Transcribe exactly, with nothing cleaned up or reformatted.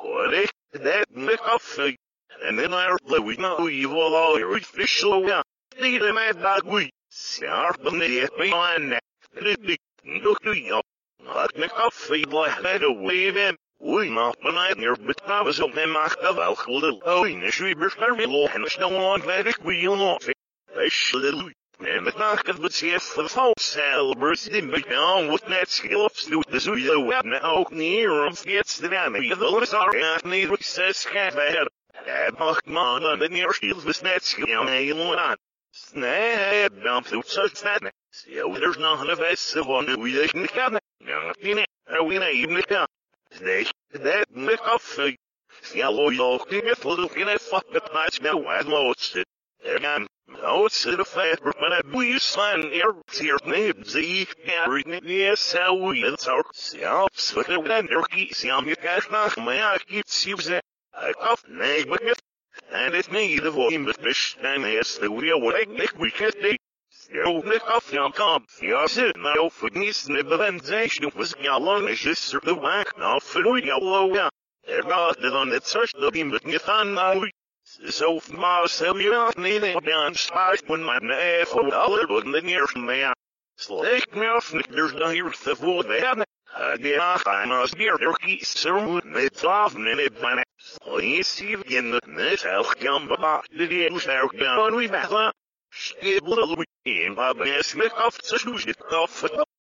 What that make a fig, and then I we know you will all your fish so yeah. See the mad dog we sharp on the behind that. Look to you. Not make a fig like that away them. We not when I near but I was on them mark of alcohol. Oh, in the shriber carmelo and it's no one that it will not. I should and the knock of the chief for the phone celebrates in the town with that skill of suit the Zuya web now near of gets the enemy of the little sorry at me recess cat ahead. That mock man on the near shield with that skill may on. Snap down through such that. So there's nothing of us of one we in the cabinet. Nothing are we even the town. They that make a fig. Yellow yolk in a little in a fuck the patch now as most it. Again. Oh, it's a fat, but I we sign here, here, names, the carrying yes, how we it's our selves, but the vendor keeps young, you cash not, my eye keeps you that. I cough, nay, but yes, and it's me, the volume, the fish, and yes, the wheel, what I think we can't be. Still, the cough, young come, yes, it now for me, snip of sensation was gallon, is this sort of whack, now for we yellow, yeah. They're not on that search, the beam, but you found now. So far, so you don't need it down spot when my knife or dollar wouldn't the near man. Slake mouth, there's no here the food they have. I get off, I must be your keys, so it's off and it by please see again the net. I'll come back to the end. Now, down we back up. Stable, in my best, make off the shoes, off.